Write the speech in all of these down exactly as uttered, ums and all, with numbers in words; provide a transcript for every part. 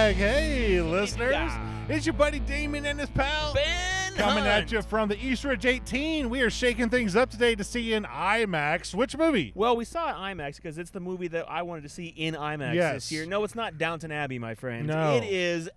Zigzag. Hey, listeners. Yeah. It's your buddy Damon and his pal. Ben Coming Hunt. at you from the Eastridge eighteen. We are shaking things up today to see in IMAX. Which movie? Well, we saw it IMAX because it's the movie that I wanted to see in IMAX Yes. this year. No, it's not Downton Abbey, my friends. No. It is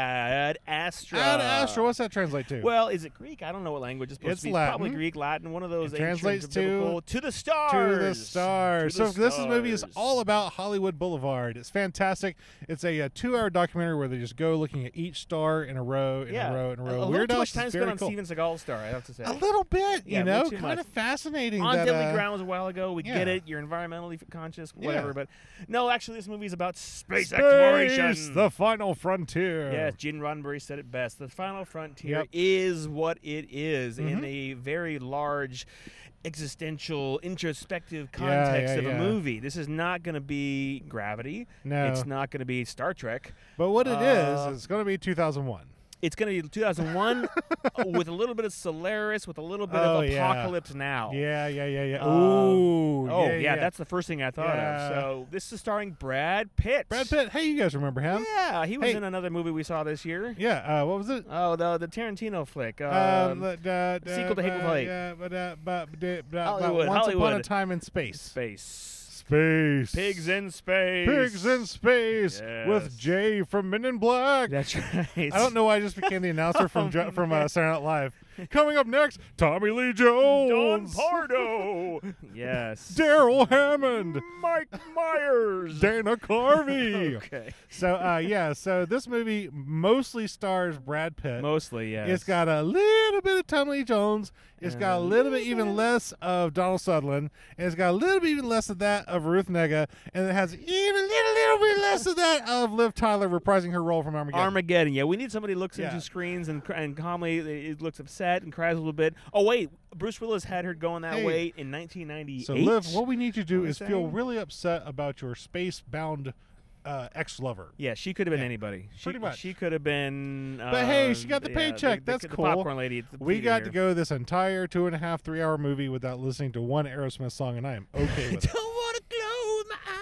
Ad Astra. Ad Astra. What's that translate to? Well, is it Greek? I don't know what language it's supposed It's to be. Latin. Probably Greek, Latin, one of those It ancient translates to- biblical- to the stars. To the stars. To the so this movie is stars. all about Hollywood Boulevard. It's fantastic. It's a, a two-hour documentary where they just go looking at each star in a row, in yeah. a row, in a row. A, a Weird little too Al much is time very spent on cool. Steven Seagal's star, I have to say. A little bit, Yeah, you way know, too kind much. of fascinating. On that, Deadly uh, Ground was a while ago. We get yeah. it. You're environmentally conscious, Yeah. whatever. But no, actually, this movie is about space, Space, exploration. the final frontier. Yes, Gene Roddenberry said it best. The final frontier Yep. is what it is in Mhm. a very large existential, introspective Yeah, context yeah, of a yeah. movie. This is not going to be Gravity. No. It's not going to be Star Trek. But what it is, Uh, it's going to be two thousand one. It's going to be two thousand one with a little bit of Solaris, with a little bit Oh, of yeah. Apocalypse Now. Yeah, yeah, yeah, yeah. Um, Ooh. Oh, yeah, yeah, that's the first thing I thought Yeah. of. So this is starring Brad Pitt. Brad Pitt. Hey, you guys remember him? Yeah, he was Hey. in another movie we saw this year. Yeah. Uh, what was it? Oh, the the Tarantino flick. Um, Um, the- the- the- sequel to Hateful uh, Eight. Yeah, but, uh, but, but, but, Hollywood, Once Upon a Hollywood. Time in Space. Space. Space. Pigs in space. Pigs in Space Yes. with Jay from Men in Black. That's right. I don't know why I just became the announcer from Oh, Jo- from uh, man. Saturday Night Live. Coming up next, Tommy Lee Don Jones, Pardo. Yes. Daryl Hammond, Mike Myers. Dana Carvey. Okay. So uh, yeah, so this movie mostly stars Brad Pitt. Mostly, yes. It's got a little bit of Tommy Lee Jones. It's And got a a little bit little even bit. less of Donald Sutherland. And it's got a little bit even less of that of Ruth Negga. And it has even a little, little bit less of that of Liv Tyler reprising her role from Armageddon. Armageddon. Yeah, we need somebody who looks Yeah. into screens and cr- and calmly it looks upset and cries a little bit. Oh wait, Bruce Willis had her going that Hey. way in nineteen ninety-eight. So, Liv, what we need you to do What is am I feel saying? really upset about your space-bound uh, ex-lover. Yeah, she could have been Yeah. anybody. She, Pretty much. She could have been. Uh, But hey, she got the yeah, paycheck. The, That's the, cool. The popcorn lady. at the We theater got here. to go this entire two and a half, three-hour movie without listening to one Aerosmith song, and I am okay with it. Don't want to close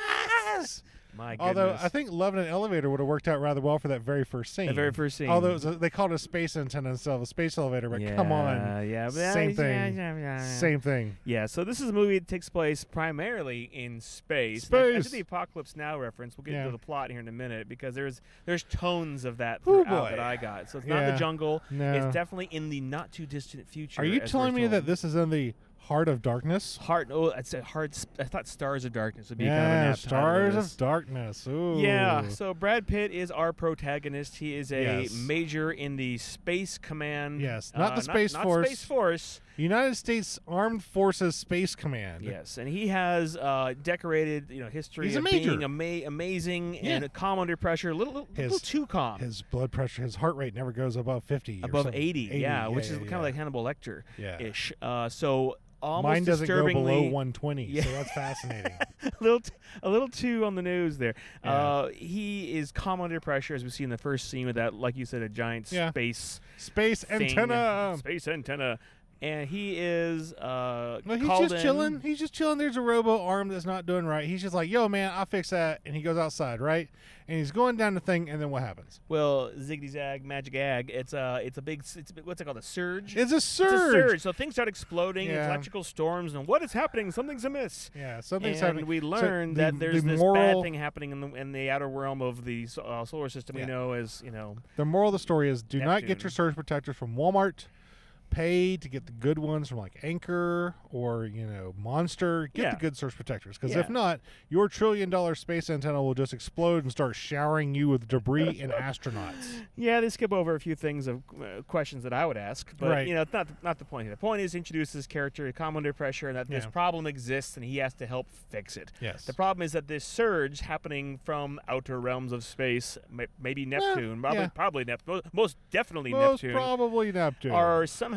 my eyes. My goodness. Although I think Love in an Elevator would have worked out rather well for that very first scene. the very first scene. Although it was a, they called it a space antenna instead of a space elevator, but yeah, come on, Yeah. Same yeah, thing. Yeah, yeah, yeah. same thing. Yeah, so this is a movie that takes place primarily in space. I- I Space. did the Apocalypse Now reference. We'll get Yeah. into the plot here in a minute because there's there's tones of that Ooh, throughout boy. that I got. So it's not Yeah. the jungle. No. It's definitely in the not too distant future. Are you as telling we're me told. that this is in the heart of darkness? Heart? Oh, I'd say heart. I thought Stars of Darkness would be Yeah, kind of an apt title Stars this. of Darkness. Ooh. Yeah, so Brad Pitt is our protagonist. He is a Yes. major in the Space Command. Yes, not uh, the Space not, Force. Not Space Force. United States Armed Forces Space Command. Yes, and he has uh, decorated, you know, history He's a of major. being ama- amazing Yeah. and calm under pressure. A little, little, His- little too calm. His blood pressure, his heart rate never goes above fifty. or Above something. eighty, yeah, which is yeah, kind yeah. of like Hannibal Lecter Yeah. ish. Uh, so almost Mine doesn't go disturbingly, below one twenty, Yeah. so that's fascinating. a little, t- a little too on the nose there. Yeah. Uh, he is calm under pressure, as we see in the first scene with that, like you said, a giant Yeah. space Space thing, antenna. space antenna, and he is uh, No, he's called just in- chilling. He's just chilling. There's a robo arm that's not doing right. He's just like, yo, man, I'll fix that. And he goes outside, right? And he's going down the thing, and then what happens? Well, ziggity zag, magic ag. It's a, it's a big, it's a big, what's it called? A surge. It's a It's surge. a surge. So things start exploding, Yeah. electrical storms, and what is happening? Something's amiss. Yeah, something's and happening. we So learn the- that there's the this moral, bad thing happening in the in the outer realm of the s- uh, solar system Yeah. we know as, you know, The moral of the story is do not get Neptune. your surge protectors from Walmart. Pay to get the good ones from like Anchor or, you know, Monster. Get Yeah. the good surge protectors. Because Yeah. if not, your trillion dollar space antenna will just explode and start showering you with debris and astronauts. yeah, they skip over a few things of uh, questions that I would ask, but Right. you know, it's not not the point here. The point is to introduce this character, calm under pressure, and that this Yeah. problem exists, and he has to help fix it. Yes. The problem is that this surge happening from outer realms of space, may, maybe Neptune, probably yeah. probably Neptune, most definitely Most Neptune, probably Neptune. are somehow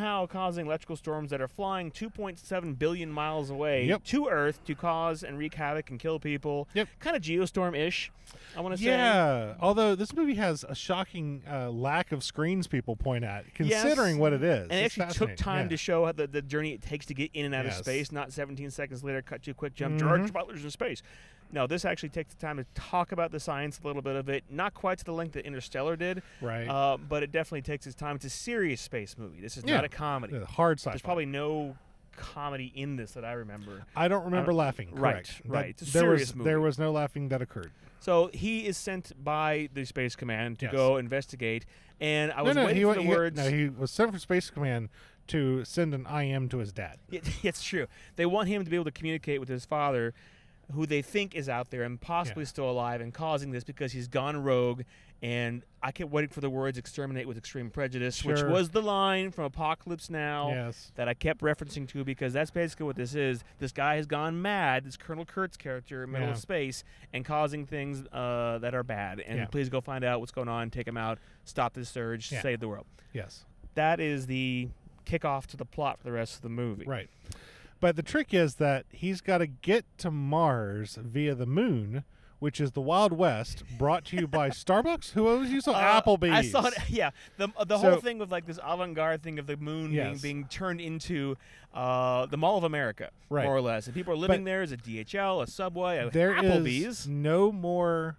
somehow causing electrical storms that are flying two point seven billion miles away Yep. to Earth to cause and wreak havoc and kill people. Yep. Kind of Geostorm-ish, I want to say. Yeah, although this movie has a shocking uh, lack of screens people point at, considering Yes. what it is. And it It's actually took fascinating. time yeah. to show how the, the journey it takes to get in and out Yes. of space, not seventeen seconds later, cut to a quick jump, Mhm. George Butler's in space. No, this actually takes the time to talk about the science, a little bit of it. Not quite to the length that Interstellar did, Right. uh, but it definitely takes its time. It's a serious space movie. This is Yeah. not a comedy. Yeah, hard sci-fi. There's probably no comedy in this that I remember. I don't remember I don't- laughing. right, Correct. That- right. It's a there serious was movie. there was no laughing that occurred. So he is sent by the Space Command to Yes. go investigate, and I was no, no, waiting he, for the he, words. No, he was sent from Space Command to send an I M to his dad. It, it's true. They want him to be able to communicate with his father, who they think is out there and possibly Yeah. still alive and causing this because he's gone rogue. And I kept waiting for the words "exterminate with extreme prejudice," which Sure. was the line from Apocalypse Now Yes. that I kept referencing to because that's basically what this is. This guy has gone mad, this Colonel Kurtz character in the middle Yeah. of space, and causing things uh, that are bad. And Yeah. please go find out what's going on, take him out, stop this surge, Yeah. save the world. Yes. That is the kickoff to the plot for the rest of the movie. Right. But the trick is that he's got to get to Mars via the moon, which is the Wild West, brought to you by Starbucks. Who owes you some Uh, Applebee's? I saw it. Yeah, the the So- whole thing with like this avant-garde thing of the moon Yes. being, being turned into uh, the Mall of America, Right. more or less, and people are living But there as a D H L, a Subway, a There Applebee's. is no more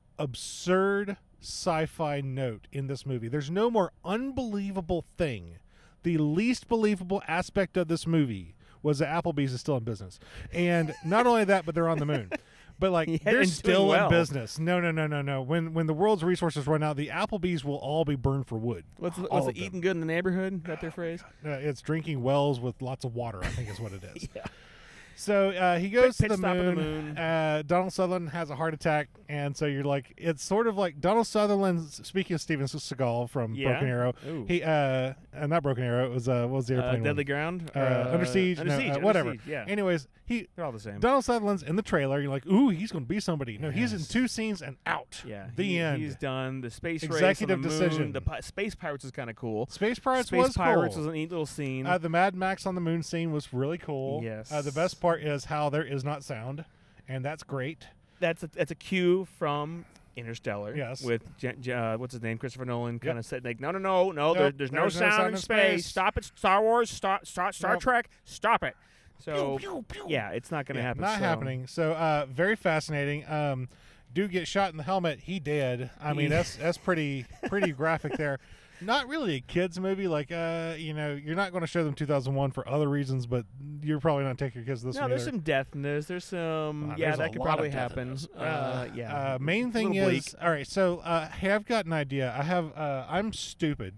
absurd sci-fi note in this movie. There's no more unbelievable thing. The least believable aspect of this movie was that Applebee's is still in business. And not only that, but they're on the moon. But like Yeah, they're and doing still well. in business. No, no, no, no, no. When when the world's resources run out, the Applebee's will all be burned for wood. What's, All what's of it, them. eating good in the neighborhood? Is that their phrase? Uh, it's drinking wells with lots of water, I think is what it is. Yeah. So uh, he goes to pit the stop moon. on the moon. Uh, Donald Sutherland has a heart attack, and so you're like, it's sort of like Donald Sutherland. Speaking of Steven Seagal from Yeah. Broken Arrow, Ooh. he uh, uh, not Broken Arrow. It was uh, what was the Uh, airplane Deadly one? Ground? Uh, Or, Under Siege, Under no, Siege, uh, Under whatever. Siege, yeah. Anyways, he They're all the same. Donald Sutherland's in the trailer. You're like, ooh, he's going to be somebody. No, he's in Yes. two scenes and out. yeah. the he- end. He's done the space Executive race on the moon. decision. The pi- Space Pirates is kind of cool. Space Pirates Space was Pirates cool. was a neat little scene. Uh, the Mad Max on the moon scene was really cool. Yes. Uh, the best part is how there is not sound, and that's great. that's a, that's a cue from Interstellar. Yes. With J- J- uh, what's his name, Christopher Nolan, kind Yep. of said like, no, no, no, no, Nope, there, there's, no there's no sound, sound in in space. space. Stop it, Star Wars. Stop, Star, Star Nope. Trek. Stop it. So Pew, pew, pew. yeah, it's not going to Yeah, happen. Not so- happening. So uh, very fascinating. Um, dude get shot in the helmet. He did. I mean, Yeah. that's that's pretty pretty graphic there. Not really a kids movie. Like uh, you know, you're not going to show them two thousand one for other reasons, but you're probably not taking your kids to this No, one there's either. some death in this. There's some. Uh, yeah, there's a that could lot probably of death in happen. this. Uh, yeah. Uh, main A thing little is, all right. So, uh, hey, I've got an idea. I have. Uh, I'm stupid,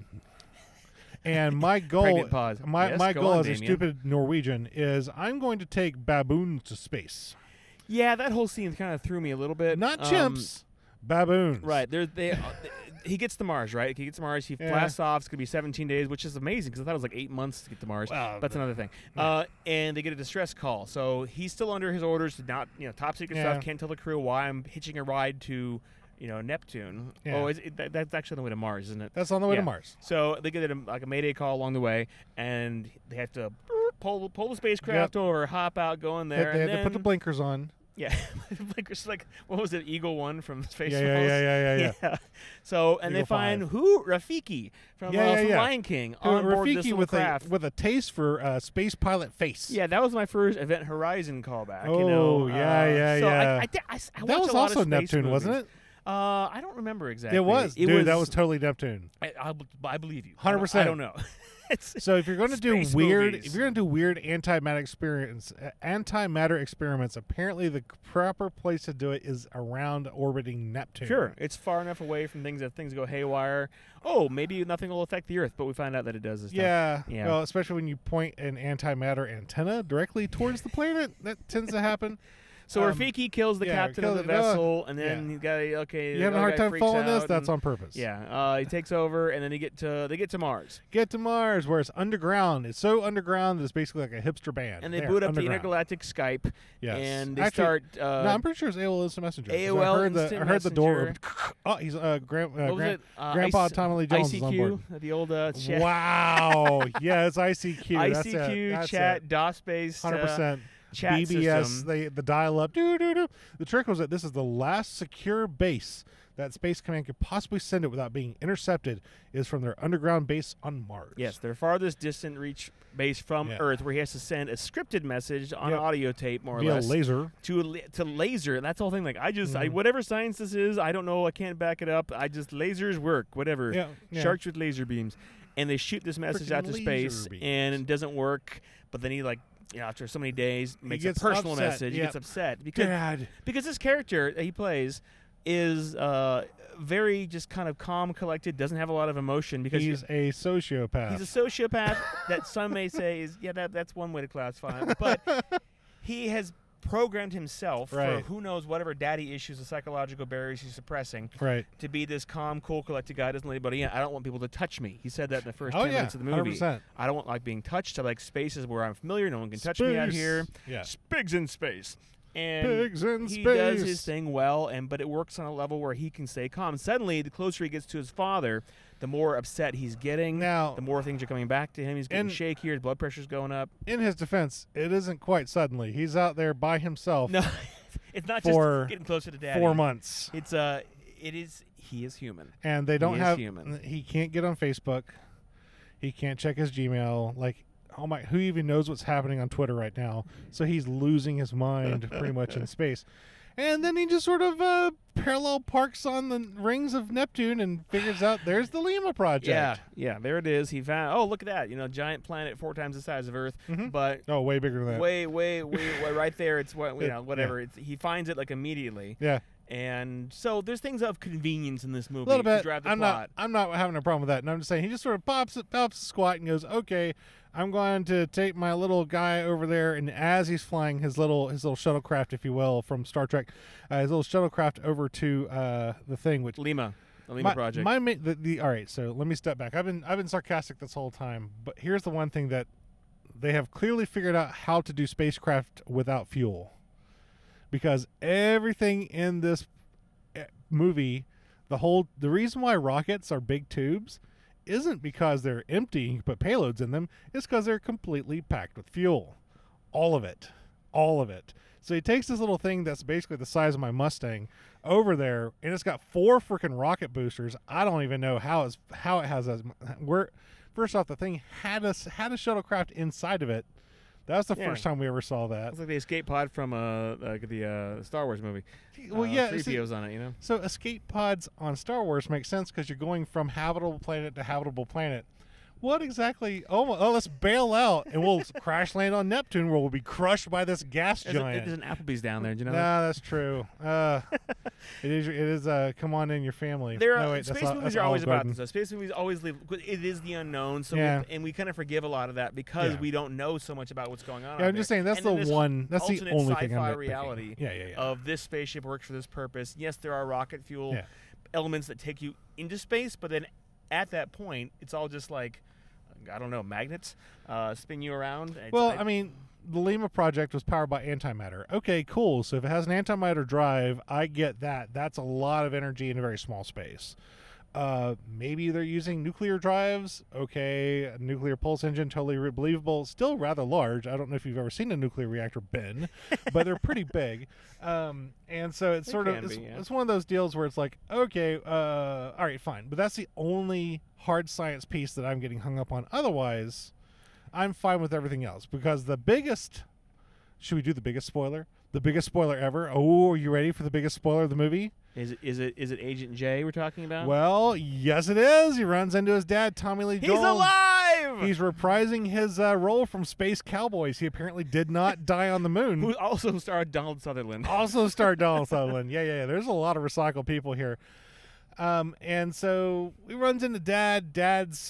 and my goal, Pregnant pause. my Yes, my go goal on, as a Damien. stupid Norwegian is I'm going to take baboons to space. Yeah, that whole scene kind of threw me a little bit. Not Um, chimps, baboons. Right. There, they. Uh, he gets to Mars, right? He gets to Mars. He Yeah. blasts off. It's gonna be seventeen days, which is amazing because I thought it was like eight months to get to Mars. Well, That's another thing. Uh, and they get a distress call. So he's still under his orders to not, you know, top secret Yeah. stuff. Can't tell the crew why I'm hitching a ride to, you know, Neptune. Yeah. Oh, is it, that, that's actually on the way to Mars, isn't it? That's on the way Yeah. to Mars. So they get a, like a mayday call along the way, and they have to pull pull the spacecraft over, hop out, go in They, there, they and had to put the then- blinkers on. yeah, blinkers like what was it, Eagle One from Spaceballs? Yeah, yeah, yeah, yeah, yeah, yeah. So and they Eagle find five. who Rafiki from, Yeah, uh, yeah, from yeah. Lion King Who- on board this Rafiki little with craft. a with a taste for uh, space pilot face. Yeah, that was my first Event Horizon callback. you Oh, know? yeah, Uh, yeah, so yeah. I, I, thi- I s- I that watch was a lot also of space Neptune, wasn't movies. it? Uh, I don't remember exactly. It was, It dude. was, that was totally Neptune. I, I, I believe you. one hundred percent. I don't, I don't know. It's- So if you're going to do Space weird, movies. if you're going to do weird antimatter experience, uh, antimatter experiments, apparently the proper place to do it is around orbiting Neptune. Sure, it's far enough away from things that things go haywire. Oh, maybe nothing will affect the Earth, but we find out that it does this time. Yeah. Yeah. Well, especially when you point an antimatter antenna directly towards the planet, that tends to happen. So Um, Rafiki kills the yeah, captain of kills- the uh, vessel, and then yeah. he's got a, okay. You the having a other hard guy time freaks following this? out, That's and- on purpose. Yeah, uh, he takes over, and then they get to they get to Mars, Get to Mars, where it's underground. It's so underground that it's basically like a hipster band. and they There, boot up the underground. intergalactic Skype, Yes. and they Actually, start. Uh, no, I'm pretty sure it's A O L Instant Messenger. 'cause A O L I heard the Instant I heard the door. Messenger. Open. Oh, he's uh, Grand, uh, what was Grand, it? Uh, Grandpa I C- Tommy Lee Jones is on board. I C Q, the old uh, chat. Wow. yeah, it's I C Q. That's I C Q it. That's chat DOS based Hundred uh, percent. chat B B S. system. They the dial up. Doo doo doo. The trick was that this is the last secure base that Space Command could possibly send it without being intercepted. Is from their underground base on Mars. Yes, their farthest distant reach base from Yeah. Earth, where he has to send a scripted message on Yep. audio tape, more or Via less, laser. to a, la- to laser. And that's the whole thing. Like I just, I, Mhm. whatever science this is, I don't know. I can't back it up. I just lasers work. Whatever. Yeah. yeah. Sharks with laser beams, and they shoot this message Frickin' out to laser space, beams. and it doesn't work. But then he like. You know, after so many days, makes a gets personal upset, message. He yep. gets upset because Dad. because this character that he plays is uh, very just kind of calm, collected, doesn't have a lot of emotion because He's a sociopath. he's a sociopath that some may say is yeah that that's one way to classify him, but he has programmed himself Right. for who knows whatever daddy issues, the psychological barriers he's suppressing, right. to be this calm, cool, collected guy. Doesn't let anybody in. I don't want people to touch me. He said that in the first Oh ten yeah. minutes of the movie. Hundred percent. I don't want like being touched. I like spaces where I'm familiar. No one can touch me out here. Yeah. Pigs in space. And Pigs in he space. does his thing well, and but it works on a level where he can stay calm. Suddenly, the closer he gets to his father, the more upset he's getting. Now, The more things are coming back to him. He's getting And- shakier. His blood pressure's going up. in his defense, it isn't quite suddenly. He's out there by himself No, it's not For just getting closer to daddy. four months, It's uh, it is. He is human. and they don't is have. human. He can't get on Facebook. He can't check his Gmail. Like, oh my, who even knows what's happening on Twitter right now? So he's losing his mind pretty much in space. And then he just sort of uh, parallel parks on the rings of Neptune and figures out there's the Lima project. Yeah, yeah. There it is. He found. Oh, look at that. You know, giant planet four times the size of Earth, Mhm. but Oh, way bigger than that. way, way, way, way right there. It's what you It- know. Whatever. It's, he finds it like immediately. Yeah, And so there's things of convenience in this movie a little to bit. drive the I'm plot. not. I'm not having a problem with that. And I'm just saying he just sort of pops it, pops a squat and goes, "Okay, I'm going to take my little guy over there." And as he's flying his little his little shuttlecraft, if you will, from Star Trek, uh, his little shuttlecraft over to uh, the thing, which Lima, the Lima my, project. My ma- the, the all right. So let me step back. I've been I've been sarcastic this whole time, but here's the one thing that they have clearly figured out how to do spacecraft without fuel, because everything in this eh, movie, the whole the reason why rockets are big tubes isn't because they're empty, you can put payloads in them, it's because they're completely packed with fuel. All of it. All of it. So he takes this little thing that's basically the size of my Mustang over there, and it's got four freaking rocket boosters. I don't even know how it's how it has as where first off, the thing had a had a shuttlecraft inside of it. That was the Yeah. first time we ever saw that. It's like the escape pod from uh, like the uh, Star Wars movie. Well, uh, yeah, three see- P Os on it, you know. So escape pods on Star Wars make sense because you're going from habitable planet to habitable planet. What exactly? Oh, oh let's bail out and we'll crash land on Neptune where we'll be crushed by this gas There's, a, giant. there's an Applebee's down there. Do you know? that? Nah, that's true. Uh, it is. It is. Uh, come on in, your family. There are no, wait, that's space not- movies that's are always Olive about Garden. this. Though. Space movies always leave. It is the unknown, so Yeah. we, and we kind of forgive a lot of that because Yeah. we don't know so much about what's going on. Yeah, out I'm just there. saying that's And the then this one. That's the alternate only thing I'm sci-fi nitpicking. reality Yeah, yeah, yeah. of this spaceship works for this purpose. Yes, there are rocket fuel Yeah. elements that take you into space, but then at that point, it's all just like I don't know, magnets uh, spin you around. It's, Well, I mean, the Lima project was powered by antimatter. Okay, cool. So if it has an antimatter drive, I get that. That's a lot of energy in a very small space. Uh, maybe they're using nuclear drives. Okay, a nuclear pulse engine, totally re- believable. Still rather large. I don't know if you've ever seen a nuclear reactor, Ben, but they're pretty big. Um, and so it's They sort of can it's, be, yeah. it's one of those deals where it's like, okay, uh, all right, fine. But that's the only hard science piece that I'm getting hung up on. Otherwise, I'm fine with everything else because the biggest. Should we do the biggest spoiler? The biggest spoiler ever. Oh, are you ready for the biggest spoiler of the movie? is it is it is it Agent J we're talking about? Well, yes, it is. He runs into his dad, Tommy Lee he's Jones. alive. He's reprising his uh, role from Space Cowboys. He apparently did not die on the moon. Who also starred Donald Sutherland. Also starred Donald Sutherland. Yeah, yeah, yeah. There's a lot of recycled people here. Um, and so he runs into Dad. Dad's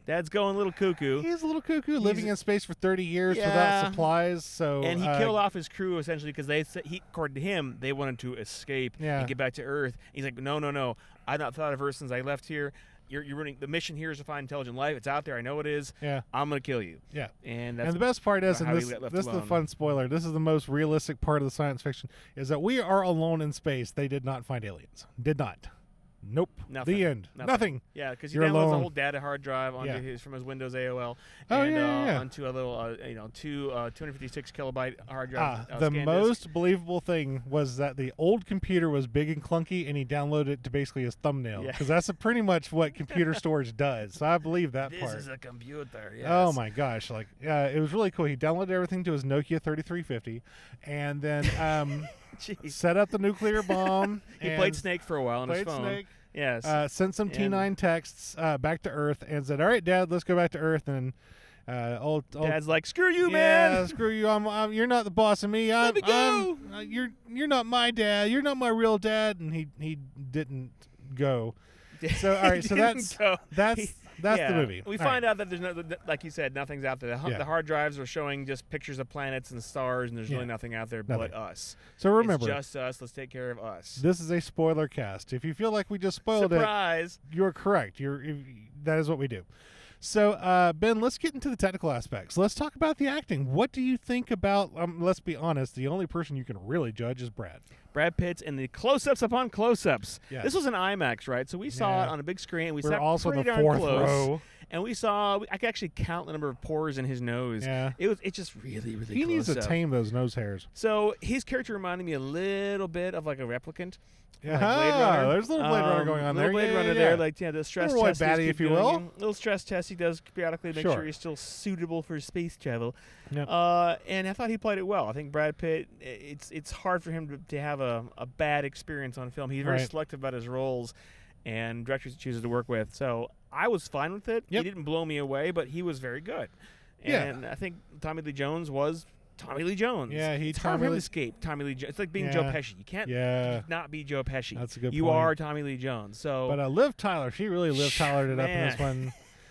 Dad's going a little cuckoo. He's a little cuckoo, living He's- in space for thirty years Yeah. without supplies. So And he uh, killed off his crew essentially because they, said- he, according to him, they wanted to escape Yeah. and get back to Earth. He's like, no, no, no. I've not thought of Earth since I left here. You're, you're running. The mission here is to find intelligent life. It's out there. I know it is. Yeah, I'm gonna kill you. yeah. And that's And the best part is, how and he this, got left this is the alone. fun spoiler. This is the most realistic part of the science fiction: is that we are alone in space. They did not find aliens. Did not. Nope. Nothing. The end. Nothing. Nothing. Yeah, because he You're downloads alone. a whole data hard drive onto Yeah. his from his Windows A O L, Oh, and yeah, yeah, uh, yeah. onto a little, uh, you know, two uh, two fifty-six kilobyte hard drive. Ah, uh, the scan most disk. believable thing was that the old computer was big and clunky, and he downloaded it to basically his thumbnail. Yeah. Because that's pretty much what computer storage does. So I believe that This part. is a computer. Yes. Oh my gosh! Like, uh, it was really cool. He downloaded everything to his Nokia thirty-three fifty, and then um, Jeez. set up the nuclear bomb. He and played Snake for a while on his played phone. Snake. Yes. Uh, sent some And- T nine texts uh, back to Earth, and said, "All right, Dad, let's go back to Earth." And uh, old, old Dad's like, screw you, yeah, man. screw you. I'm, I'm. You're not the boss of me. I'm, me go. I'm, uh, you're. You're not my dad. You're not my real dad. And he he didn't go. So all right. He So didn't that's go. that's He- that's yeah. the movie. We All find right. out that there's no, th- like you said, nothing's out there. The, hu- Yeah. the hard drives are showing just pictures of planets and stars, and there's Yeah. really nothing out there Nothing. but us. So remember, It's just us. Let's take care of us. this is a spoiler cast. If you feel like we just spoiled it, Surprise. you're correct. You're if, that is what we do. So uh, Ben, let's get into the technical aspects. Let's talk about the acting. What do you think about? Um, let's be honest. The only person you can really judge is Brad. Brad Pitt's and the close-ups upon close-ups. Yes. This was an IMAX, right? So we saw Yeah. it on a big screen. We We're sat also in pretty the darn fourth close, row. and we saw. I could actually count the number of pores in his nose. Yeah. It was. It's just really, really. He close needs to up. tame those nose hairs. So his character reminded me a little bit of like a replicant. Yeah, like Blade Runner. there's a little Blade Runner Um, going on little there. Blade Yeah, Runner yeah, there, yeah. like yeah, the stress Little white test. he just baddie, keep if you doing, will. and Little stress test he does periodically to make Sure. sure he's still suitable for space travel. Yep. Uh, and I thought he played it well. I think Brad Pitt. i- It's it's hard for him to, to have a, a bad experience on film. He's very Right. selective about his roles and directors he chooses to work with. So I was fine with it. Yep. He didn't blow me away, but he was very good. Yeah. And I think Tommy Lee Jones was Tommy Lee Jones. Yeah, he It's hard for Tommy him to Lee- escape Tommy Lee Jones. It's like being Joe Yeah. Pesci. You can't Yeah, not be Joe Pesci. that's a good you point. are Tommy Lee Jones. So But uh, Liv Tyler, she really Liv Tylered it up in this one.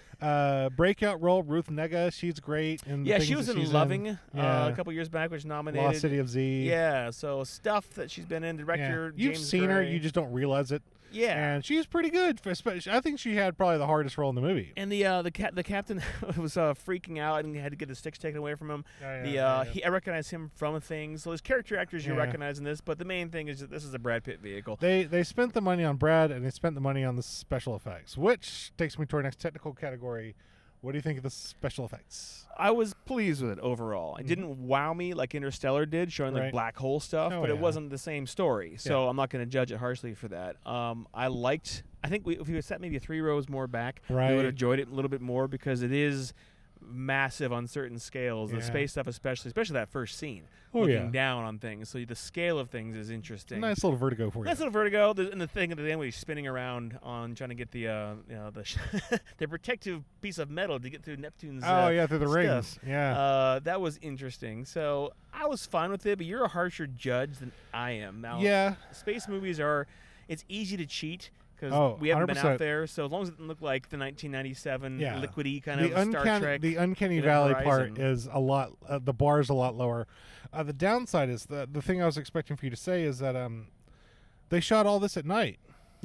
Uh, breakout role, Ruth Negga, she's great. In the yeah, things she was that in she's Loving in. uh, Yeah. a couple years back, which nominated. Lost City of Z. Yeah, so stuff that she's been in. Yeah. Director You've James seen her, Gray. you just don't realize it. yeah. And she's pretty good. For, especially, I think she had probably the hardest role in the movie. And the uh, the cat the captain was uh, freaking out and had to get the sticks taken away from him. Yeah, the yeah, uh, yeah. He, I recognize him from things. So his character actors you Yeah. recognize in this, but the main thing is that this is a Brad Pitt vehicle. They they spent the money on Brad and they spent the money on the special effects, which takes me to our next technical category. What do you think of the special effects? I was pleased with it overall. It Mhm. didn't wow me like Interstellar did, showing like Right. black hole stuff, Oh, but it yeah. wasn't the same story. So I'm not going to judge it harshly for that. Um, I liked. I think we, if we had sat maybe three rows more back, we Right. would have enjoyed it a little bit more because it is massive on certain scales. The Yeah. space stuff, especially, especially that first scene, Oh, looking yeah. down on things. So the scale of things is interesting. Nice little vertigo for you. Nice little vertigo, The- and the thing at the end where he's spinning around on trying to get the uh, you know, the the protective piece of metal to get through Neptune's. Oh uh, yeah, through the stuff. rings. Yeah. Uh, that was interesting. So I was fine with it, but you're a harsher judge than I am. Now, yeah. space movies are. It's easy to cheat because Oh, we haven't one hundred been percent. out there. So as long as it doesn't look like the nineteen ninety-seven Yeah. liquidy kind The of Star uncanny, Trek. the uncanny Event valley part Horizon. is a lot. Uh, the bar is a lot lower. Uh, the downside is the the thing I was expecting for you to say is that um, they shot all this at night.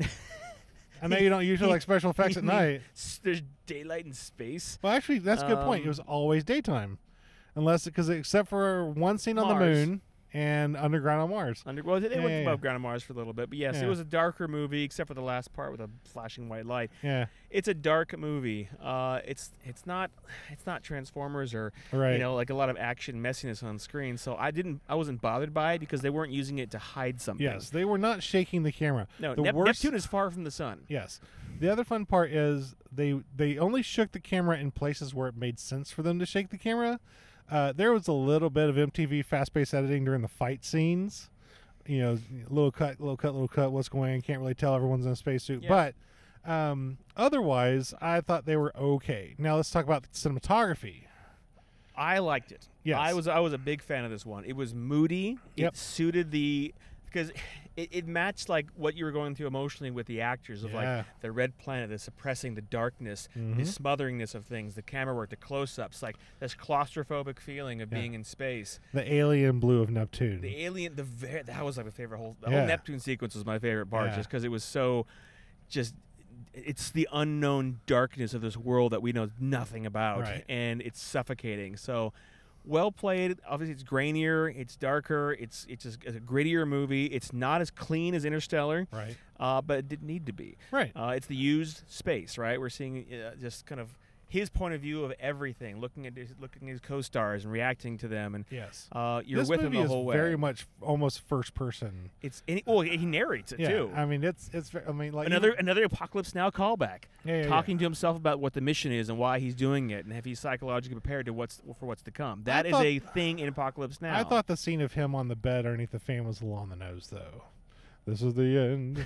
I know you don't usually like special effects at You mean night. s- There's daylight in space. Well, actually, that's a good point. It Um, was always daytime, unless because except for one scene on the Mars. moon and underground on Mars. Under, well, they Yeah, went yeah, above yeah. ground on Mars for a little bit, but yes, Yeah. it was a darker movie, except for the last part with a flashing white light. Yeah. It's a dark movie. Uh, it's it's not it's not Transformers or Right. you know like a lot of action messiness on screen. So I didn't I wasn't bothered by it because they weren't using it to hide something. Yes, they were not shaking the camera. No, the Nep- worst, Neptune is far from the sun. Yes. The other fun part is they they only shook the camera in places where it made sense for them to shake the camera. Uh, there was a little bit of M T V fast-paced editing during the fight scenes. You know, little cut, little cut, little cut. What's going on? Can't really tell. Everyone's in a spacesuit. Yeah. But um, otherwise, I thought they were okay. Now let's talk about the cinematography. I liked it. Yes. I was I was a big fan of this one. It was moody. Yep. It suited the because it, it matched like what you were going through emotionally with the actors of Yeah. like the red planet, the suppressing the darkness, Mhm. the smotheringness of things, the camera work, the close-ups, like this claustrophobic feeling of Yeah. being in space. The alien blue of Neptune. The alien, the ver- that was like my favorite whole. The Yeah. whole Neptune sequence was my favorite part, Yeah. just because it was so, just. It's the unknown darkness of this world that we know nothing about, Right. and it's suffocating. So, well played. Obviously, it's grainier, it's darker, it's it's, just, it's a grittier movie. It's not as clean as Interstellar, right. uh, but it didn't need to be. Right. Uh, it's the used space, right? We're seeing uh, just kind of his point of view of everything, looking at his, looking at his co-stars and reacting to them, and Yes. uh, you're this with movie him the is whole way. very much almost first person. It's and he, well, he narrates it Yeah. too. I mean, it's it's. ve- I mean, like another even- another Apocalypse Now callback, yeah, yeah, yeah. talking to himself about what the mission is and why he's doing it, and if he's psychologically prepared to what's for what's to come. That is thought- a thing in Apocalypse Now. I thought the scene of him on the bed underneath the fan was a little on the nose, though. This is the end.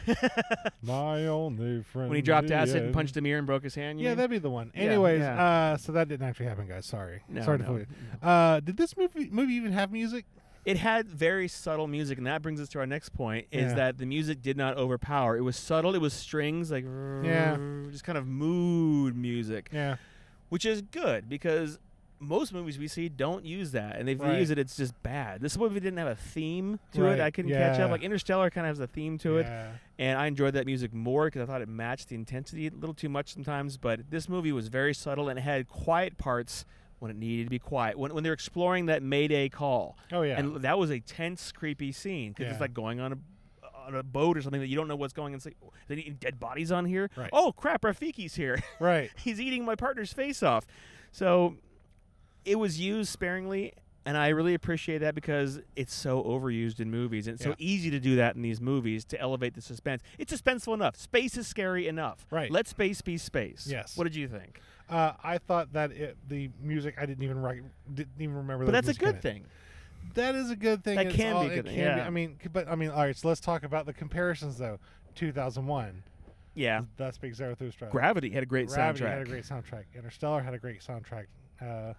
My only friend. when he dropped the acid and end. punched a mirror and broke his hand. You Yeah, mean? that'd be the one. Yeah, Anyways, yeah. uh, so that didn't actually happen, guys. Sorry. No, Sorry to no, fool you. no. Uh, did this movie movie even have music? It had very subtle music, and that brings us to our next point: is Yeah. that the music did not overpower. It was subtle. It was strings, like Yeah. just kind of mood music, Yeah. which is good because most movies we see don't use that, and if they Right. use it, it's just bad. This movie didn't have a theme to Right, it. I couldn't catch yeah. up. Like Interstellar kind of has a theme to it, Yeah. and I enjoyed that music more because I thought it matched the intensity a little too much sometimes. But this movie was very subtle and it had quiet parts when it needed to be quiet. When when they're exploring that Mayday call, Oh yeah. and that was a tense, creepy scene because Yeah. it's like going on a on a boat or something that you don't know what's going on. It's like, "Oh, is there any dead bodies on here? Right. Oh crap, Rafiki's here. right. He's eating my partner's face off." So it was used sparingly, and I really appreciate that because it's so overused in movies, and it's Yeah. so easy to do that in these movies to elevate the suspense. It's suspenseful enough. Space is scary enough. Right. Let space be space. Yes. What did you think? Uh, I thought that it, the music I didn't even write, didn't even remember. But there that's was a music in good it. thing. That is a good thing. That It's can all- be a it good can thing, be- yeah. I mean, c- but I mean, all right. So let's talk about the comparisons, though. two thousand one. Yeah. That speaks Zarathustra. Gravity had a great Gravity soundtrack. had a great soundtrack. Interstellar had a great soundtrack. Uh,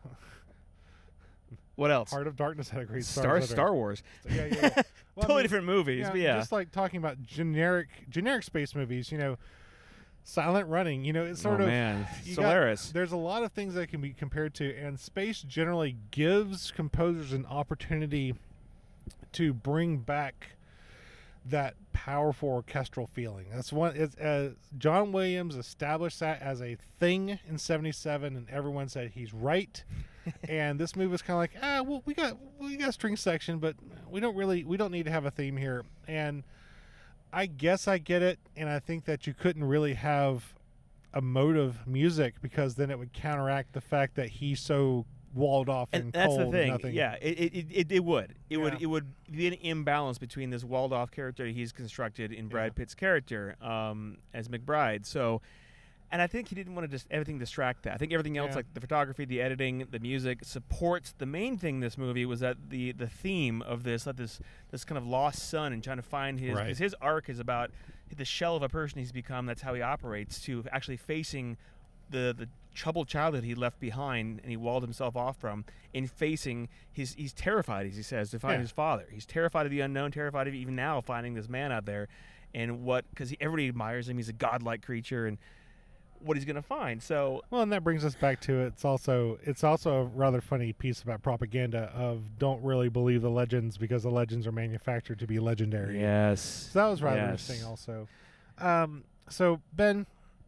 What else? Heart of Darkness had a great Star soundtrack. Star Wars. Yeah, yeah. yeah. Well, I totally mean, different movies, yeah, but yeah. Just like talking about generic generic space movies, you know, Silent Running. You know, it's sort oh of man, you got- Solaris. there's a lot of things that can be compared to, and space generally gives composers an opportunity to bring back that powerful orchestral feeling. That's one. It's uh, John Williams established that as a thing in seventy-seven, and everyone said he's right. And this movie was kind of like, ah, well, we got we got a string section, but we don't really we don't need to have a theme here. And I guess I get it, and I think that you couldn't really have emotive music because then it would counteract the fact that he's so walled off and, and that's cold the and thing. nothing. Yeah, it it, it, it it would. It would Yeah. it would be an imbalance between this walled off character he's constructed in Brad Yeah. Pitt's character um, as McBride. So, and I think he didn't want to just everything distract that. I think everything else, Yeah. like the photography, the editing, the music, supports the main thing. In this movie was that the the theme of this, like this this kind of lost son and trying to find his Right. because his arc is about the shell of a person he's become. That's how he operates. To actually facing the the troubled childhood he left behind and he walled himself off from, in facing his he's terrified, as he says, to find Yeah. his father. He's terrified of the unknown, terrified of even now finding this man out there, and what because everybody admires him. He's a godlike creature, and what he's gonna find. So Well, and that brings us back to it's also it's also a rather funny piece about propaganda of don't really believe the legends because the legends are manufactured to be legendary. yes, So that was rather yes. interesting also. Um, so Ben,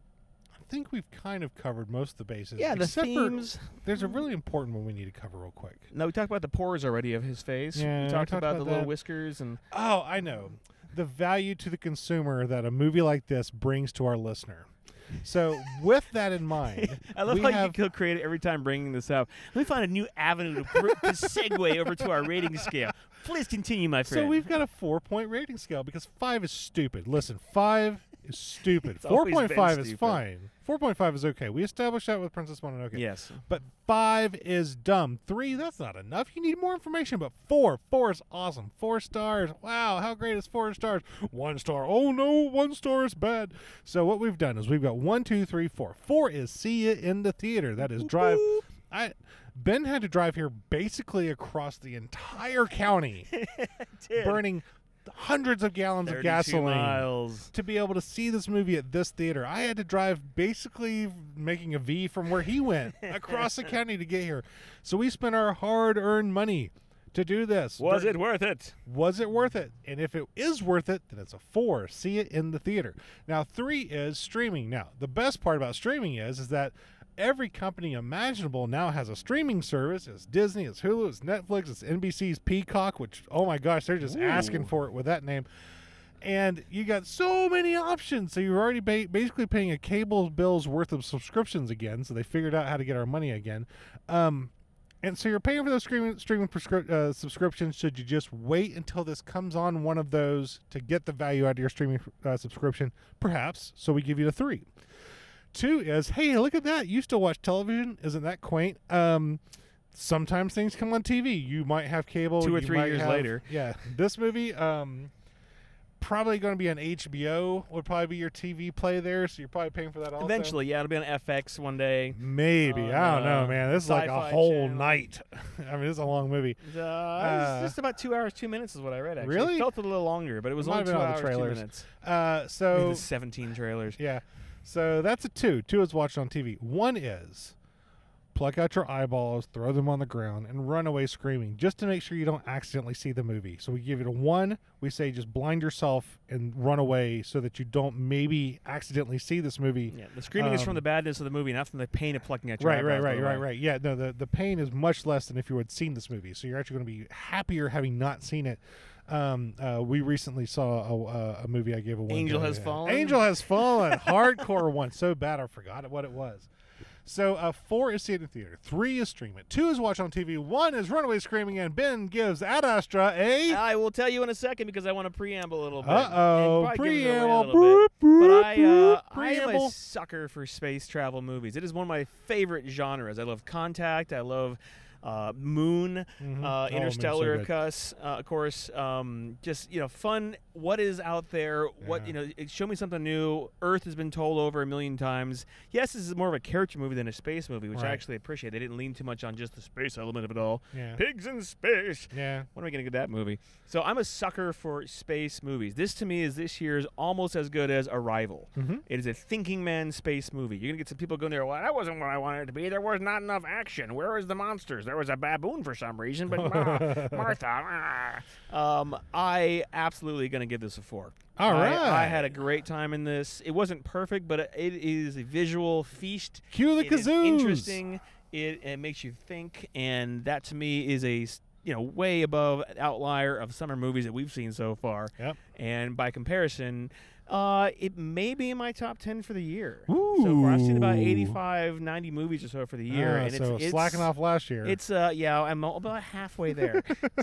I think we've kind of covered most of the bases. Yeah, the except themes. For, there's a really important one we need to cover real quick. No, we talked about the pores already of his face. Yeah, we we talked, talked about, about the little that. whiskers and Oh, I know. The value to the consumer that a movie like this brings to our listener. So with that in mind, I love we how have, you feel creative every time bringing this up. Let me find a new avenue to, pr- to segue over to our rating scale. Please continue, my friend. so we've got a four-point rating scale because five is stupid. Listen, five is stupid. It's always four point five been is stupid. fine. four point five is okay. We established that with Princess Mononoke. yes. But five is dumb. Three, that's not enough. You need more information. But four, four is awesome. Four stars. Wow, how great is four stars? One star. Oh no, one star is bad. So what we've done is we've got one, two, three, four. Four is see it in the theater. That is drive. I Ben had to drive here basically across the entire county, Did. burning hundreds of gallons of thirty-two gasoline miles. to be able to see this movie at this theater. I had to drive basically making a V from where he went across the county to get here. So we spent our hard-earned money to do this. Was Dur- it worth it? Was it worth it? And if it is worth it, then it's a four. See it in the theater. Now, three is streaming. Now, the best part about streaming is, is that every company imaginable now has a streaming service. It's Disney, it's Hulu, it's Netflix, it's N B C's Peacock, which, oh my gosh, they're just Ooh. asking for it with that name. And you got so many options. So you're already ba- basically paying a cable bill's worth of subscriptions again. So they figured out how to get our money again. Um, and so you're paying for those streaming, streaming prescri- uh, subscriptions. Should you just wait until this comes on one of those to get the value out of your streaming uh, subscription? Perhaps. So we give you the three. Two is, hey, look at that. You still watch television? Isn't that quaint? Um, sometimes things come on T V. You might have cable. Two or you three might years have- later. Yeah. This movie, um, probably going to be on H B O. Would probably be your T V play there. So you're probably paying for that also. Eventually, yeah, it'll be on F X one day. Maybe. on, I don't know, uh, man. This is like a Sci-Fi whole Channel. night. I mean, this is a long movie. Uh, Uh, it's just about two hours, two minutes is what I read. Actually, Really? It felt a little longer, but it was It might only have two been all the hours, two trailers. minutes. Uh, Maybe so the seventeen trailers. yeah. So that's a two. Two is watched on T V. One is pluck out your eyeballs, throw them on the ground, and run away screaming just to make sure you don't accidentally see the movie. So we give it a one. We say just blind yourself and run away so that you don't maybe accidentally see this movie. Yeah, the screaming is from Um, the badness of the movie, not from the pain of plucking at your Right, right, eyebrows, by right, the right, way. right. Yeah, no, the, the pain is much less than if you had seen this movie. So you're actually going to be happier having not seen it. Um, uh, we recently saw a, a, a movie I gave a one. Angel to. Has Fallen? Angel Has Fallen. Hardcore one. So bad I forgot what it was. So uh, four is see it in the theater. Three is stream it. Two is watch on T V. One is Runaway Screaming, and Ben gives Ad Astra a... I will tell you in a second because I want to preamble a little bit. Uh-oh. and probably give it away a Preamble. little bit. Boop, But boop, I, uh, boop. I am a Preamble. sucker for space travel movies. It is one of my favorite genres. I love Contact. I love uh, Moon, Mhm. uh, Oh, Moon's so Interstellar, of good. course. Uh, of course, um, just you know, fun. What is out there? What Yeah. you know? It, show me something new. Earth has been told over a million times. Yes, this is more of a character movie than a space movie, which I Right. actually appreciate. They didn't lean too much on just the space element of it all. Yeah. Pigs in space. Yeah. When are we going to get that movie? So I'm a sucker for space movies. This to me is this year's almost as good as Arrival. Mm-hmm. It is a thinking man space movie. You're going to get some people going there, well, that wasn't what I wanted it to be. There was not enough action. Where was the monsters? There was a baboon for some reason, but uh, Martha. uh. Um, I absolutely going to give this a four. All I, right. I had a great time in this. It wasn't perfect, but it is a visual feast. Cue the It is kazoos. interesting. It, it makes you think, and that to me is a s- you know way above outlier of summer movies that we've seen so far. Yep. And by comparison, uh, it may be in my top ten for the year. So far, I've seen about Ooh. eighty-five, ninety movies or so for the year, Ah, and so it's, it's slacking off last year. It's uh yeah, I'm about halfway there.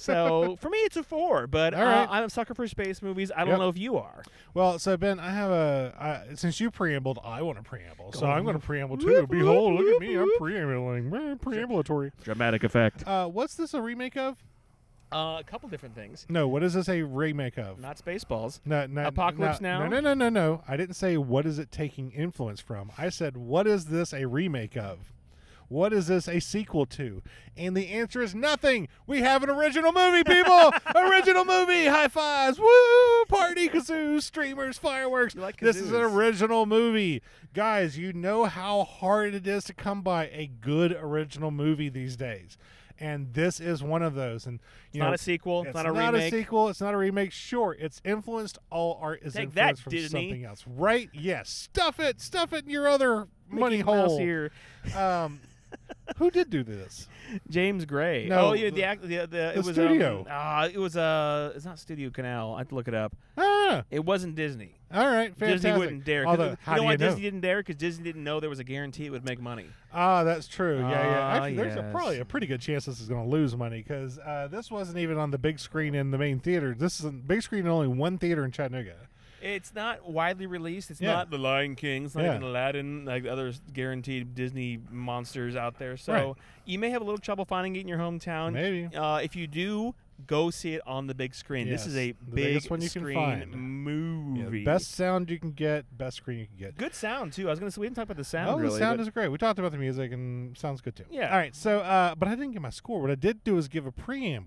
So for me, it's a four. But All uh, right. I'm a sucker for space movies. I don't Yep. know if you are. Well, so Ben, I have a I, since you preambled, I want to preamble, so Go I'm on. going to preamble too. Whoop, Behold, whoop, look at me, I'm whoop. preambling, Meh, preambulatory. Dramatic effect. Uh, what's this a remake of? Uh, a couple different things. No, what is this a remake of? Not Spaceballs. No, no, Apocalypse no, Now? No, no, no, no, no. I didn't say what is it taking influence from. I said what is this a remake of? What is this a sequel to? And the answer is nothing. We have an original movie, people. Original movie. High fives. Woo! Party, kazoos, streamers, fireworks. You like This is an kazoos. original movie. Guys, you know how hard it is to come by a good original movie these days. And this is one of those. And you It's know, not a sequel. It's, it's not a not remake. a sequel. It's not a remake. Sure, it's influenced. All art is Take that, influenced from Disney. something else, right? Yes. Stuff it. Stuff it in your other money Mickey Mouse hole. here. Um, who did do this? James Gray. No, oh, yeah, the- the, act, the, the, the it was studio. Um, uh, it was uh, it's not Studio Canal. I have to look it up. Ah, It wasn't Disney. all right. Fantastic. Disney wouldn't dare. 'Cause Although, it- how you know do why you know? Disney didn't dare? Because Disney didn't know there was a guarantee it would make money. Ah, that's true. Yeah, yeah. Ah, Actually, there's a, yes. probably a pretty good chance this is going to lose money because uh, this wasn't even on the big screen in the main theater. This is a big screen in only one theater in Chattanooga. It's not widely released. It's Yeah. not The Lion King. It's not Yeah. even Aladdin, like other guaranteed Disney monsters out there. So Right. you may have a little trouble finding it in your hometown. Maybe. Uh, if you do, go see it on the big screen. This is Yes, a the big biggest one you can screen find. Yeah, movie. best sound you can get, best screen you can get. Good sound too. I was gonna say we didn't talk about the sound Oh, really. the sound but is great. We talked about the music and sounds good too. Yeah. All right. So, uh, but I didn't get my score. What I did do is give a preamble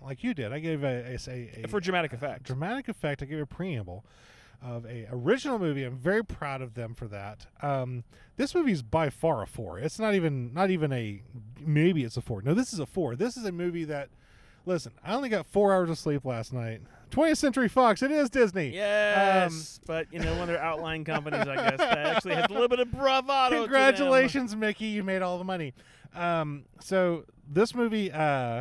like you did. I gave a, a, a, a For dramatic effect. dramatic effect. I gave a preamble of a original movie. I'm very proud of them for that. Um, this movie is by far a four. It's not even not even a maybe it's a four. No, this is a four. This is a movie that, listen, I only got four hours of sleep last night. twentieth Century Fox. It is Disney. Yes, um, but you know, one of their outlying companies, I guess, that actually has a little bit of bravado. Congratulations, Mickey! You made all the money. Um, so this movie, uh,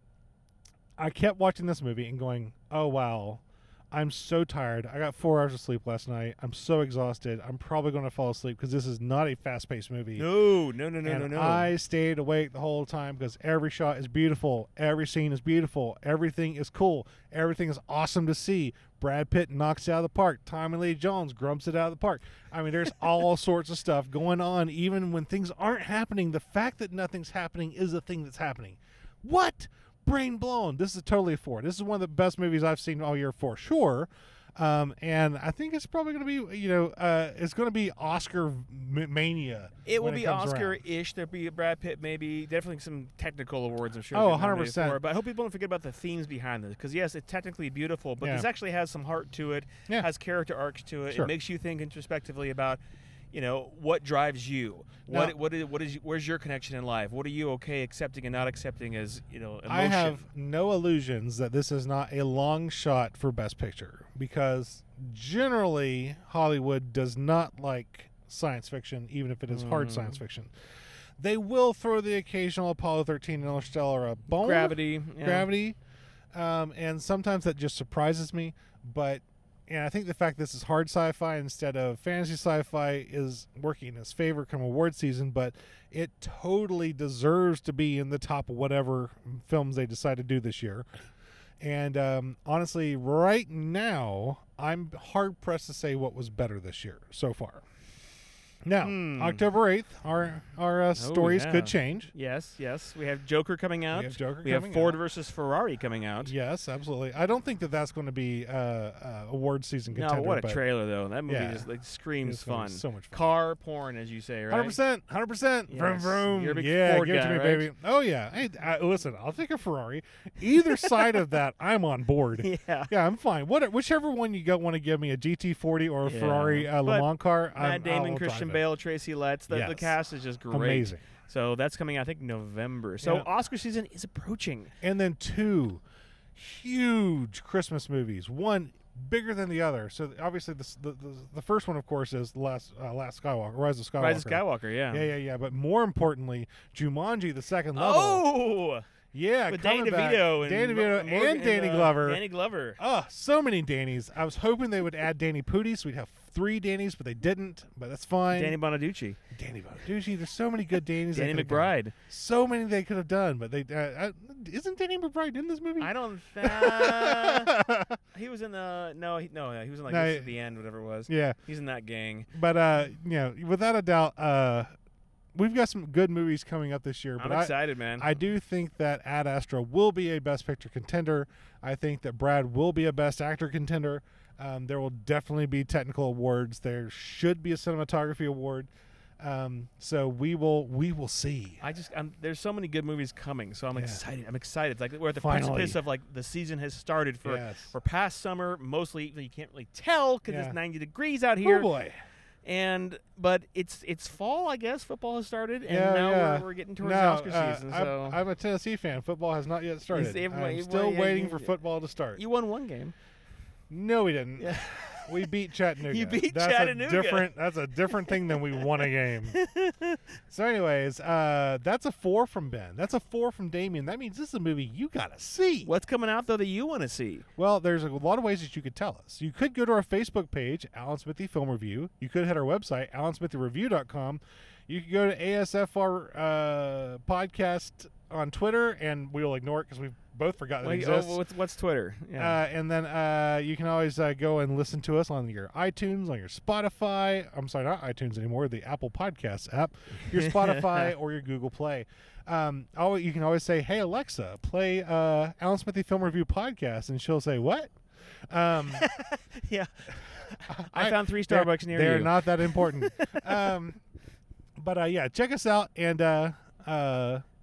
I kept watching this movie and going, "Oh wow, I'm so tired. I got four hours of sleep last night. I'm so exhausted. I'm probably going to fall asleep because this is not a fast-paced movie." No, no, no, no, and no, no. I stayed awake the whole time because every shot is beautiful. Every scene is beautiful. Everything is cool. Everything is awesome to see. Brad Pitt knocks it out of the park. Tommy Lee Jones grumps it out of the park. I mean, there's all sorts of stuff going on even when things aren't happening. The fact that nothing's happening is the thing that's happening. What? Brain blown. This is totally a four. This is one of the best movies I've seen all year for sure. Um, and I think it's probably going to be, you know, uh, it's going to be Oscar m- mania. It will when be it comes Oscar-ish. There'll be a Brad Pitt, maybe. Definitely some technical awards, I'm sure. Oh, get one hundred nominated percent. for. But I hope people don't forget about the themes behind this. Because, yes, it's technically beautiful, but Yeah. this actually has some heart to it, Yeah. has character arcs to it. Sure. It makes you think introspectively about, you know, what drives you. What Now- what is what is where's your connection in life? What are you okay accepting and not accepting as, you know, emotion? I have no illusions that this is not a long shot for Best Picture because generally Hollywood does not like science fiction, even if it is hard Mm. science fiction. They will throw the occasional Apollo thirteen Interstellar a bone. Gravity. Yeah. Gravity. Um, and sometimes that just surprises me. But and I think the fact this is hard sci-fi instead of fantasy sci-fi is working in its favor come award season, but it totally deserves to be in the top of whatever films they decide to do this year. And um, honestly, right now, I'm hard-pressed to say what was better this year so far. Now, Hmm. October eighth, our our uh, stories yeah. could change. Yes, yes. We have Joker coming out. We have Joker We coming have Ford out. versus Ferrari coming out. Yes, absolutely. I don't think that that's going to be uh, uh, award season No, contender. what a but trailer though. That movie Yeah. just like screams it's gonna fun. be so much fun. Car porn, as you say, right? one hundred percent, one hundred percent. Vroom, Yes. vroom. You're a big yeah, Ford give it to guy, me, right? baby. Oh, yeah. Hey, I, listen, I'll take a Ferrari. Either side of that, I'm on board. Yeah. Yeah, I'm fine. What, whichever one you want to give me, a G T forty or a Yeah. Ferrari uh, Le But Mans car, I'm, Matt Damon, I'll Christian drive it. Bale, Tracy Letts. The, the Yes. cast is just great. Amazing. So that's coming out, I think, November. So Yeah. Oscar season is approaching. And then two huge Christmas movies, one bigger than the other. So obviously, the the, the, the first one, of course, is the last uh, Last Skywalker, Rise of Skywalker. Rise of Skywalker, yeah. Yeah, yeah, yeah. But more importantly, Jumanji: The Second Level. Oh! Yeah, With Danny coming back. DeVito and Danny Mo- DeVito Morgan- and Danny uh, Glover. Danny Glover. Oh, so many Dannys. I was hoping they would add Danny Pudi, so we'd have three Dannys, but they didn't. But that's fine. Danny Bonaducci. Danny Bonaducci. There's so many good Dannys. they Danny could've done. McBride. So many they could have done, but they uh, uh, isn't Danny McBride in this movie? I don't. Uh, he was in the no, he, no, he was in like No, this he- at the end, whatever it was. yeah, He's in that gang. but uh, you know, without a doubt, uh, we've got some good movies coming up this year. I'm But I, excited, man. I do think that Ad Astra will be a Best Picture contender. I think that Brad will be a Best Actor contender. Um, there will definitely be technical awards. There should be a cinematography award. Um, so we will we will see. I just I'm, there's so many good movies coming, so I'm Yeah. excited. I'm excited. It's like we're at the Finally. precipice of like the season has started for Yes. for past summer. Mostly you can't really tell because Yeah. it's ninety degrees out here. Oh boy. And but it's it's fall, I guess. Football has started, and Yeah, now yeah. We're, we're getting towards No, the Oscar uh, season. I'm, So I'm a Tennessee fan. Football has not yet started. everybody- I'm still well, yeah, waiting you- for football to start. you won one game. No, we didn't. Yeah. We beat Chattanooga. You beat that's Chattanooga. A different, that's a different thing than we won a game. So, anyways, uh, that's a four from Ben. That's a four from Damien. That means this is a movie you gotta see. What's coming out though that you want to see? Well, there's a lot of ways that you could tell us. You could go to our Facebook page, Alan Smithy Film Review. You could hit our website, alan smithy review dot com. You could go to A S F R uh, podcast on Twitter, and we'll ignore it because we've both forgotten it Like, exists. oh, what's, what's Twitter? Uh, and then uh, you can always uh, go and listen to us on your iTunes, on your Spotify. I'm sorry, not iTunes anymore. The Apple Podcasts app, your Spotify or your Google Play. Um, always, you can always say, "Hey Alexa, play uh, Alan Smithy Film Review podcast," and she'll say, "What?" Um, yeah. I, found three Starbucks they're, near they're you. not that important. um, but uh, yeah, check us out and. Uh, uh,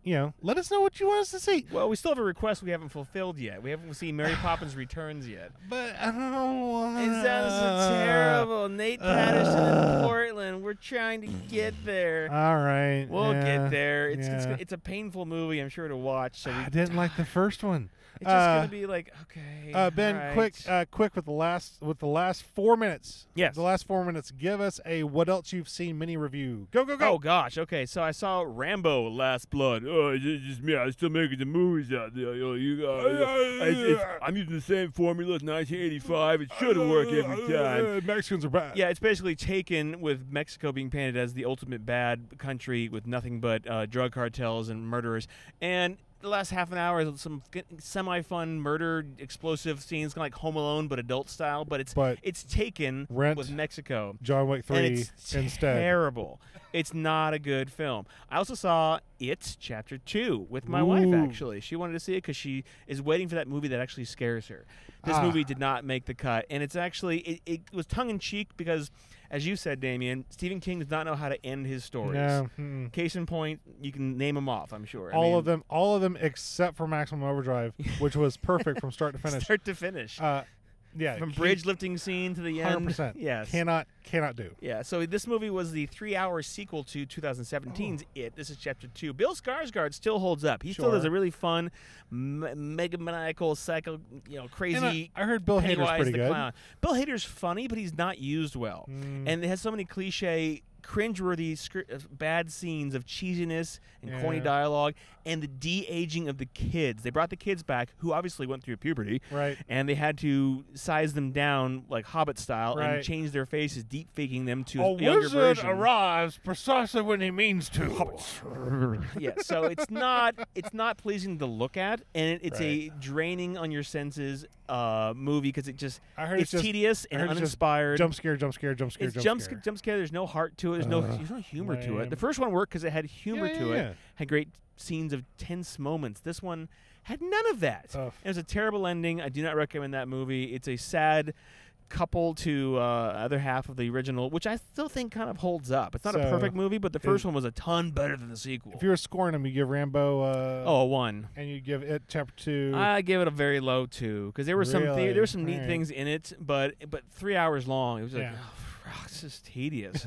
you know, let us know what you want us to see. Well, we still have a request we haven't fulfilled yet. We haven't seen Mary Poppins Returns yet. But I don't know. It sounds so terrible. Nate Patterson in Portland. We're trying to get there. All right. We'll yeah, get there. It's, yeah. it's it's a painful movie, I'm sure, to watch. So we, I didn't like the first one. It's just Uh, gonna be like, okay. Uh, Ben, all right. quick, uh, quick with the last with the last four minutes. Yes. The last four minutes. Give us a what else you've seen mini review. Go go go. Oh gosh, okay. So I saw Rambo: Last Blood. Oh, it's just, just me. I'm still making the movies out there. You know, you, uh, uh, it's, it's, I'm using the same formula. It's nineteen eighty-five. It should have worked every time. Uh, Mexicans are bad. Yeah, it's basically taken with Mexico being painted as the ultimate bad country with nothing but uh, drug cartels and murderers. And the last half an hour is some f- semi-fun murder, explosive scenes, kind of like Home Alone, but adult style. But it's But it's taken Rent, with Mexico. John Wick And three it's instead. terrible. It's not a good film. I also saw It Chapter two with my wife, Ooh. actually. She wanted to see it because she is waiting for that movie that actually scares her. This Ah. movie did not make the cut. And it's actually, it, it was tongue-in-cheek because, as you said, Damien, Stephen King does not know how to end his stories. No. mm-mm. Case in point, you can name them off, I'm sure. I All mean, of them, all of them except for Maximum Overdrive, which was perfect from start to finish. Start to finish. Uh, yeah, From he- bridge lifting scene to the one hundred end. percent. Yes. Cannot, cannot do. Yeah, so this movie was the three-hour sequel to twenty seventeen's Oh. It. This is Chapter two. Bill Skarsgård still holds up. He still Sure. does a really fun, m- megamaniacal, psycho, you know, And crazy. I, I heard Bill Hader's Pennywise pretty the good. Clown. Bill Hader's funny, but he's not used well, Mm. and it has so many cliche, cringeworthy, scr- uh, bad scenes of cheesiness and corny Yeah. dialogue, and the de-aging of the kids. They brought the kids back, who obviously went through puberty, Right. and they had to size them down like Hobbit style and Right. change their faces, deep faking them to A a younger wizard version. arrives precisely when he means to. Yeah, so it's not it's not pleasing to look at, and it, it's a draining on your senses uh, movie because it just I heard it's it's just tedious I and heard it's just uninspired. jump scare, jump scare, jump scare, it's jump, jump scare. scare, jump scare. There's no heart to it. There's no Uh, there's no humor to it. lame. The first one worked because it had humor Yeah, to yeah, it, yeah. had great scenes of tense moments. This one had none of that. Ugh. It was a terrible ending. I do not recommend that movie. It's a sad couple to uh, other half of the original, which I still think kind of holds up. It's not a So, perfect movie, but the first is- one was a ton better than the sequel. If you were scoring them, you give Rambo. Uh, oh, a one. and you give it chapter two. I give it a very low two because there were some th- Really? there were some neat Alright. things in it, but but three hours long. It was like, Yeah. oh, this is tedious.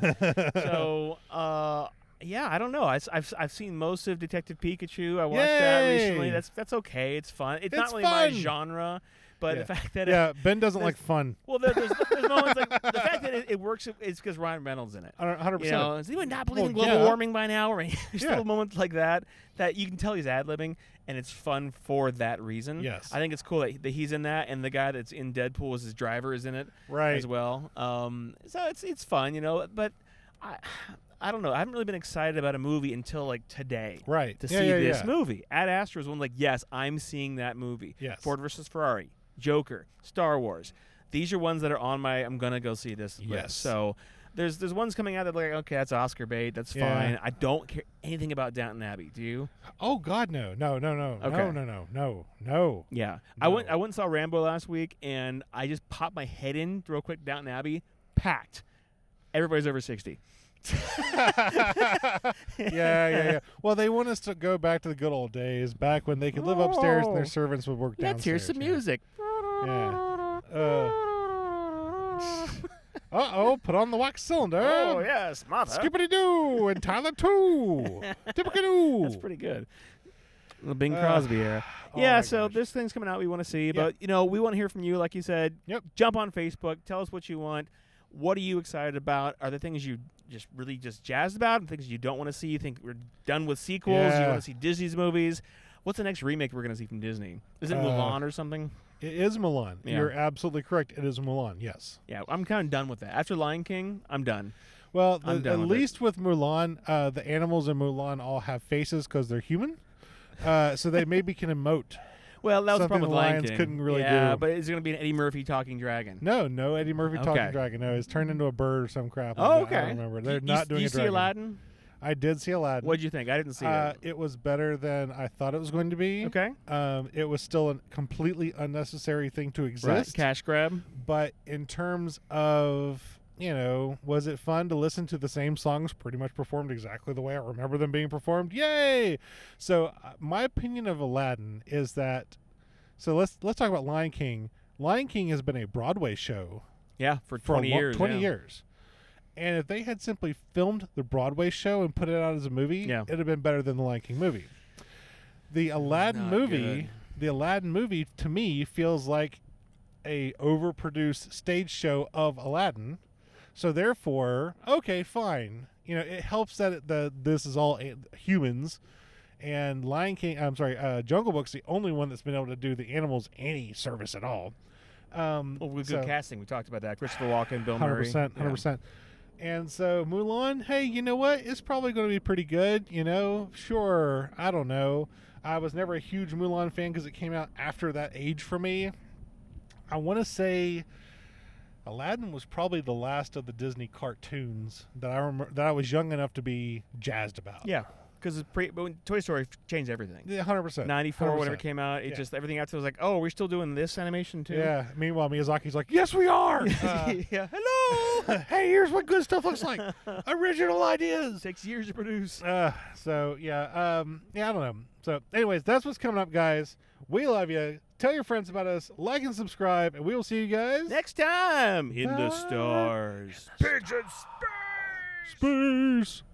so. uh Yeah, I don't know. I, have I've seen most of Detective Pikachu. I watched that recently. Yay! That's that's okay. It's fun. It's, It's not really my fun! genre, but Yeah. the fact that it, yeah, Ben doesn't there's- like fun. well, there, there's, there's moments like the fact that it, it works is because Ryan Reynolds in it. one hundred You percent. know, does anyone not believe Well, in global yeah. warming by now? Or there's Yeah. still moments like that that you can tell he's ad libbing, and it's fun for that reason. Yes. I think it's cool that, that he's in that, and the guy that's in Deadpool as his driver is in it Right. as well. Um, so it's it's fun, you know. But I I don't know. I haven't really been excited about a movie until like today. Right. To Yeah, see yeah, this yeah. movie. Ad Astra was one like, yes, I'm seeing that movie. Yes. Ford versus Ferrari, Joker, Star Wars. These are ones that are on my I'm gonna go see this list. Yes. So there's there's ones coming out that like, okay, that's Oscar bait, that's Yeah. fine. I don't care anything about Downton Abbey. Do you? Oh God, no, no, no, no, Okay. no, no, no, no, no. Yeah. I went No. I went and saw Rambo last week, and I just popped my head in real quick. Downton Abbey, packed. Everybody's over sixty. yeah, yeah, yeah. Well, they want us to go back to the good old days, back when they could live upstairs and Oh. their servants would work Let's hear downstairs. some yeah. music. Yeah. Uh oh, put on the wax cylinder. Oh yes, Martha. Skippity doo and Tyler too. Tippity doo. That's pretty good. The Bing Uh, Crosby era. oh yeah, my so gosh. this thing's coming out we want to see, Yeah. but you know, we want to hear from you like you said. Yep. Jump on Facebook, tell us what you want. What are you excited about? Are there things you just really just jazzed about and things you don't want to see? You think we're done with sequels? You Yeah. want to see Disney's movies? What's the next remake we're going to see from Disney? Is it Uh, Mulan or something? It is Mulan. Yeah. You're absolutely correct. It is Mulan. Yes. Yeah, I'm kind of done with that. After Lion King, I'm done. Well, I'm the, done at with it. least with Mulan, uh, the animals in Mulan all have faces because they're human, uh, so they maybe can emote. Well, that was the Something problem with the Lion lions King. couldn't really yeah, do. but is it going to be an Eddie Murphy talking dragon? No, no Eddie Murphy talking Okay. dragon. No, it's turned into a bird or some crap. Oh, like that. okay. I don't remember. They're you, not you, doing you a see dragon. Aladdin? I did see Aladdin. What'd you think? I didn't see Uh, it. it was better than I thought it was going to be. Okay. Um, it was still a completely unnecessary thing to Right. exist. Cash grab. But in terms of you know, was it fun to listen to the same songs pretty much performed exactly the way I remember them being performed? Yay! So uh, my opinion of Aladdin is that. So let's let's talk about Lion King. Lion King has been a Broadway show Yeah, for for twenty a lo- years. twenty yeah. years. And if they had simply filmed the Broadway show and put it out as a movie, Yeah. it'd have been better than the Lion King movie. The Aladdin Not movie, good. the Aladdin movie to me feels like a overproduced stage show of Aladdin. So therefore, okay, fine. You know, it helps that it, the this is all a- humans. And Lion King, I'm sorry, uh, Jungle Book's the only one that's been able to do the animals any service at all. Um, Well, with so- good casting, we talked about that. Christopher Walken, Bill Hundred Murray. percent, hundred percent. And so Mulan, hey, you know what? It's probably going to be pretty good. You know, sure. I don't know. I was never a huge Mulan fan because it came out after that age for me. I want to say Aladdin was probably the last of the Disney cartoons that I remember that I was young enough to be jazzed about. Yeah, because Toy Story changed everything. Yeah, hundred percent. ninety-four, whenever it came out, it Yeah. just everything after was like, oh, we're still doing this animation too. Yeah. Meanwhile, Miyazaki's like, yes, we are. Uh, yeah. Hello. hey, here's what good stuff looks like. Original ideas. Takes years to produce. Uh, so yeah, um, yeah, I don't know. So, anyways, that's what's coming up, guys. We love you. Tell your friends about us. Like and subscribe, and we will see you guys Next time in the Bye. stars. Space.